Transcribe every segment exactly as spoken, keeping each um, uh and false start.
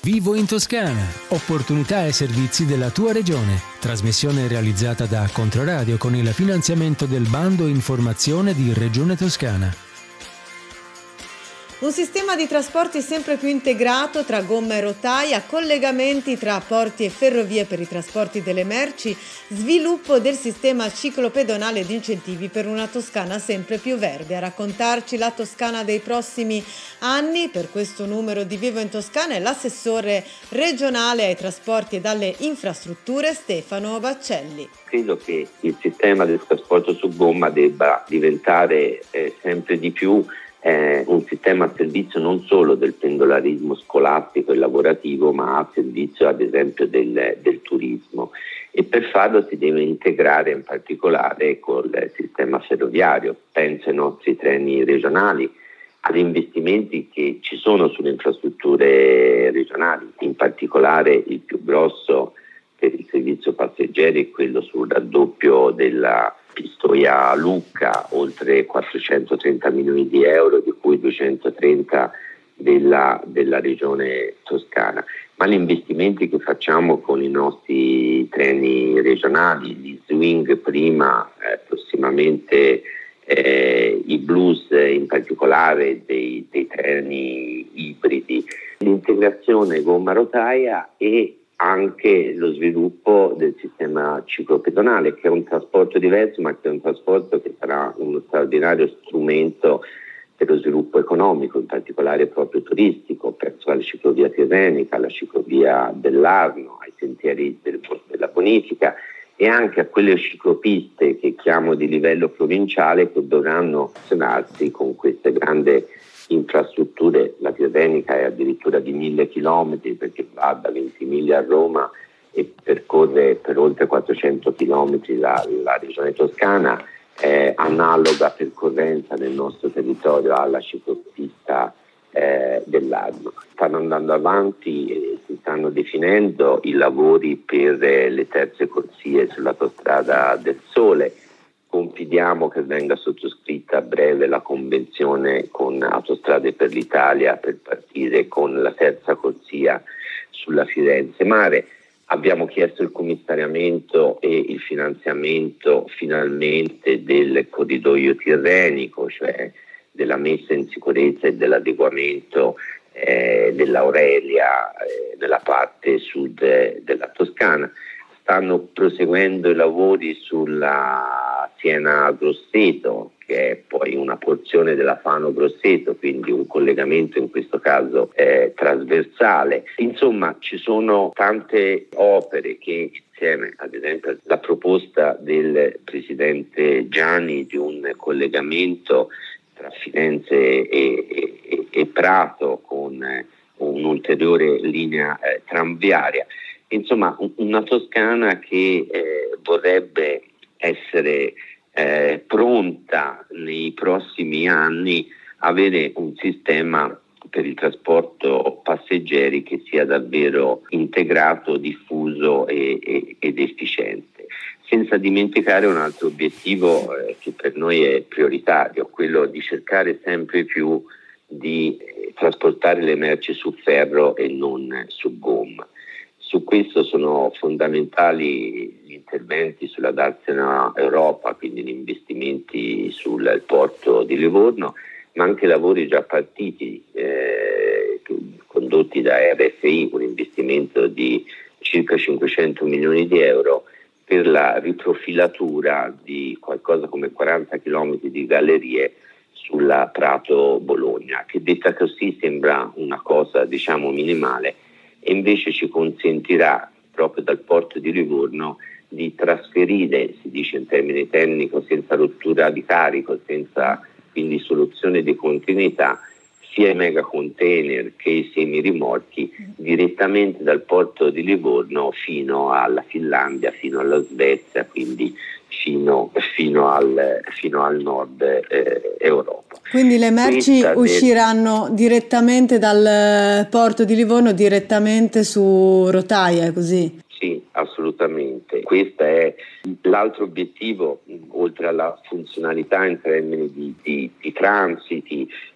Vivo in Toscana. Opportunità e servizi della tua regione. Trasmissione realizzata da Controradio con il finanziamento del bando Informazione di Regione Toscana. Un sistema di trasporti sempre più integrato tra gomma e rotaia, collegamenti tra porti e ferrovie per i trasporti delle merci, sviluppo del sistema ciclopedonale ed incentivi per una Toscana sempre più verde. A raccontarci la Toscana dei prossimi anni per questo numero di Vivo in Toscana è l'assessore regionale ai trasporti e alle infrastrutture Stefano Baccelli. Credo che il sistema del trasporto su gomma debba diventare eh, sempre di più Eh, un sistema a servizio non solo del pendolarismo scolastico e lavorativo, ma a servizio ad esempio del, del turismo, e per farlo si deve integrare in particolare col sistema ferroviario. Penso ai nostri treni regionali, agli investimenti che ci sono sulle infrastrutture regionali, in particolare il più grosso per il servizio passeggeri è quello sul raddoppio della Pistoia Lucca, oltre quattrocentotrenta milioni di euro, di cui duecentotrenta della, della regione toscana. Ma gli investimenti che facciamo con i nostri treni regionali, gli swing prima, eh, prossimamente eh, i blues in particolare dei, dei treni ibridi, l'integrazione gomma-rotaia e anche lo sviluppo del sistema ciclopedonale, che è un trasporto diverso, ma che è un trasporto che sarà uno straordinario strumento per lo sviluppo economico, in particolare proprio turistico. Penso alla ciclovia tirrenica, alla ciclovia dell'Arno, ai sentieri del, della bonifica e anche a quelle ciclopiste che chiamo di livello provinciale, che dovranno azionarsi con queste grandi infrastrutture. La tirrenica è addirittura di mille chilometri, perché va da Ventimiglia a Roma e percorre per oltre quattrocento chilometri la, la regione toscana, è analoga percorrenza nel nostro territorio alla ciclopista eh, dell'Arno. Stanno andando avanti e si stanno definendo i lavori per eh, le terze corsie sull'autostrada del Sole. Confidiamo che venga sottoscritta a breve la convenzione con Autostrade per l'Italia per partire con la terza corsia sulla Firenze Mare. Abbiamo chiesto il commissariamento e il finanziamento finalmente del corridoio tirrenico, cioè della messa in sicurezza e dell'adeguamento eh, dell'Aurelia eh, nella parte sud eh, della Toscana. Stanno proseguendo i lavori sulla Siena-Grosseto, che è poi una porzione della Fano-Grosseto, quindi un collegamento in questo caso eh, trasversale. Insomma, ci sono tante opere che insieme, ad esempio, alla proposta del presidente Gianni di un collegamento tra Firenze e, e, e Prato con eh, un'ulteriore linea eh, tranviaria. Insomma, una Toscana che eh, vorrebbe essere eh, pronta nei prossimi anni a avere un sistema per il trasporto passeggeri che sia davvero integrato, diffuso e, e, ed efficiente. Senza dimenticare un altro obiettivo eh, che per noi è prioritario, quello di cercare sempre più di eh, trasportare le merci su ferro e non su gomma. Su questo sono fondamentali gli interventi sulla Darsena Europa, quindi gli investimenti sul porto di Livorno, ma anche lavori già partiti, eh, condotti da R F I, un investimento di circa cinquecento milioni di euro per la riprofilatura di qualcosa come quaranta chilometri di gallerie sulla Prato-Bologna, che detta così sembra una cosa diciamo minimale, e invece ci consentirà proprio dal porto di Livorno di trasferire, si dice in termini tecnico, senza rottura di carico, senza quindi soluzione di continuità, sia i mega container che i semirimorchi direttamente dal porto di Livorno fino alla Finlandia, fino alla Svezia, quindi fino, fino, al, fino al nord eh, Europa. Quindi le merci Questa usciranno del... direttamente dal porto di Livorno, direttamente su rotaia, così? Sì, assolutamente. Questo è l'altro obiettivo, oltre alla funzionalità in termini di, di, di transiti,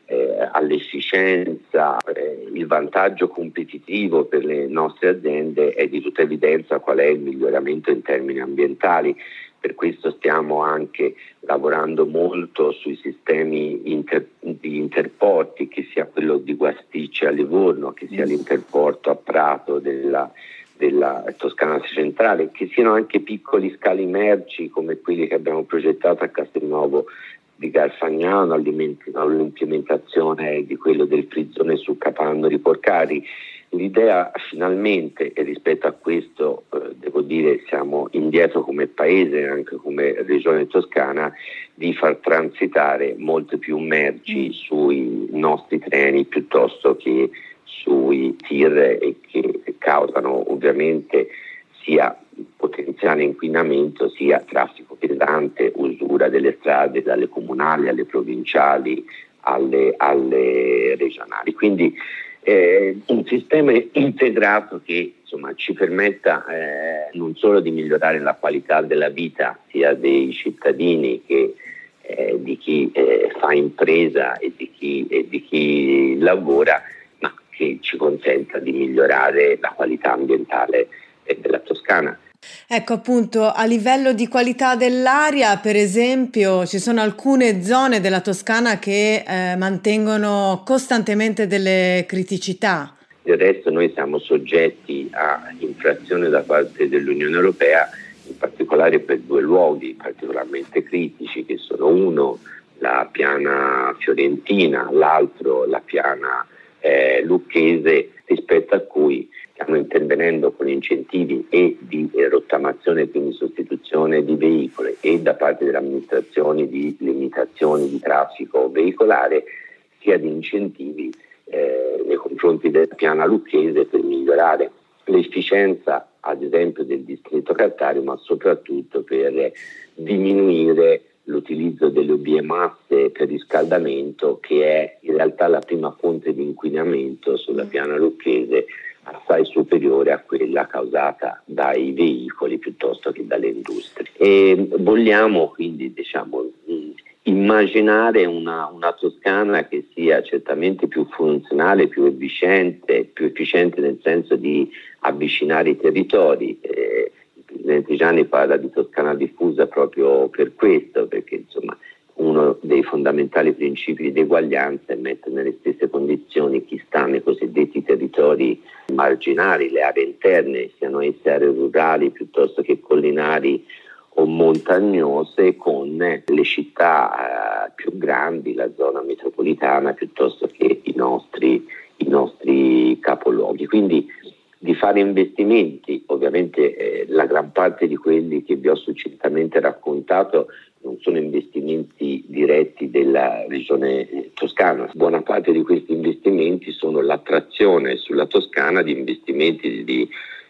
eh, all'efficienza, eh, il vantaggio competitivo per le nostre aziende, è di tutta evidenza qual è il miglioramento in termini ambientali. Per questo stiamo anche lavorando molto sui sistemi inter, di interporti, che sia quello di Guasticcia a Livorno, che sia l'interporto a Prato della, della Toscana centrale, che siano anche piccoli scali merci come quelli che abbiamo progettato a Castelnuovo di Garfagnano, all'implementazione di quello del frizzone su Capanno di Porcari. L'idea finalmente, e rispetto a questo eh, devo dire siamo indietro come paese, anche come regione toscana, di far transitare molte più merci sui nostri treni piuttosto che sui tir, e che causano ovviamente sia potenziale inquinamento sia traffico pesante, usura delle strade dalle comunali alle provinciali alle, alle regionali. Quindi Eh, un sistema integrato che insomma ci permetta eh, non solo di migliorare la qualità della vita sia dei cittadini che eh, di chi eh, fa impresa e di chi, e di chi lavora, ma che ci consenta di migliorare la qualità ambientale eh, della Toscana. Ecco, appunto, a livello di qualità dell'aria, per esempio, ci sono alcune zone della Toscana che eh, mantengono costantemente delle criticità. Del resto noi siamo soggetti a infrazione da parte dell'Unione Europea, in particolare per due luoghi particolarmente critici, che sono uno la piana fiorentina, l'altro la piana eh, lucchese, rispetto a cui stiamo intervenendo con incentivi e di eh, rottamazione, quindi sostituzione di veicoli, e da parte delle amministrazioni di limitazioni di traffico veicolare, sia di incentivi eh, nei confronti della piana lucchese per migliorare l'efficienza, ad esempio, del distretto cartario, ma soprattutto per diminuire l'utilizzo delle biomasse per riscaldamento, che è in realtà la prima fonte di inquinamento sulla piana lucchese, assai superiore a quella causata dai veicoli piuttosto che dalle industrie. E vogliamo quindi diciamo immaginare una, una Toscana che sia certamente più funzionale, più efficiente, più efficiente nel senso di avvicinare i territori. Eh, il Presidente Gianni parla di Toscana diffusa proprio per questo, perché insomma uno dei fondamentali principi di eguaglianza è mettere nelle stesse condizioni chi sta nei cosiddetti territori marginali, le aree interne, siano esse aree rurali piuttosto che collinari o montagnose, con le città eh, più grandi, la zona metropolitana piuttosto che i nostri, i nostri capoluoghi. Quindi di fare investimenti, ovviamente eh, la gran parte di quelli che vi ho succintamente raccontato non sono investimenti diretti della regione toscana. Buona parte di questi investimenti sono l'attrazione sulla Toscana di investimenti di,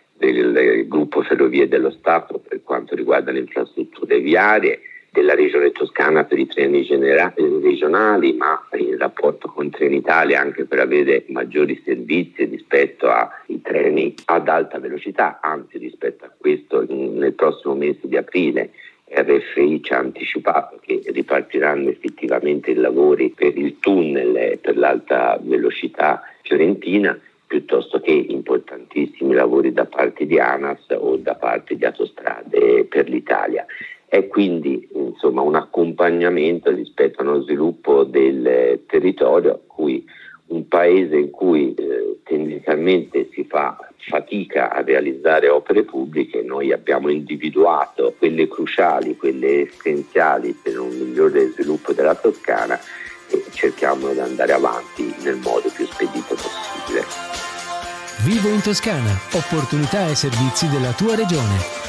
del gruppo Ferrovie dello Stato per quanto riguarda le infrastrutture viarie, della regione toscana per i treni genera- regionali, ma in rapporto con Trenitalia anche per avere maggiori servizi rispetto ai treni ad alta velocità. Anzi, rispetto a questo, in, nel prossimo mese di aprile R F I ci ha anticipato che ripartiranno effettivamente i lavori per il tunnel per l'alta velocità fiorentina, piuttosto che importantissimi lavori da parte di ANAS o da parte di Autostrade per l'Italia. È quindi insomma un accompagnamento rispetto allo sviluppo del territorio, cui un paese in cui eh, tendenzialmente si fa fatica a realizzare opere pubbliche, noi abbiamo individuato quelle cruciali, quelle essenziali per un migliore sviluppo della Toscana, e cerchiamo di andare avanti nel modo più spedito possibile. Vivo in Toscana, opportunità e servizi della tua regione.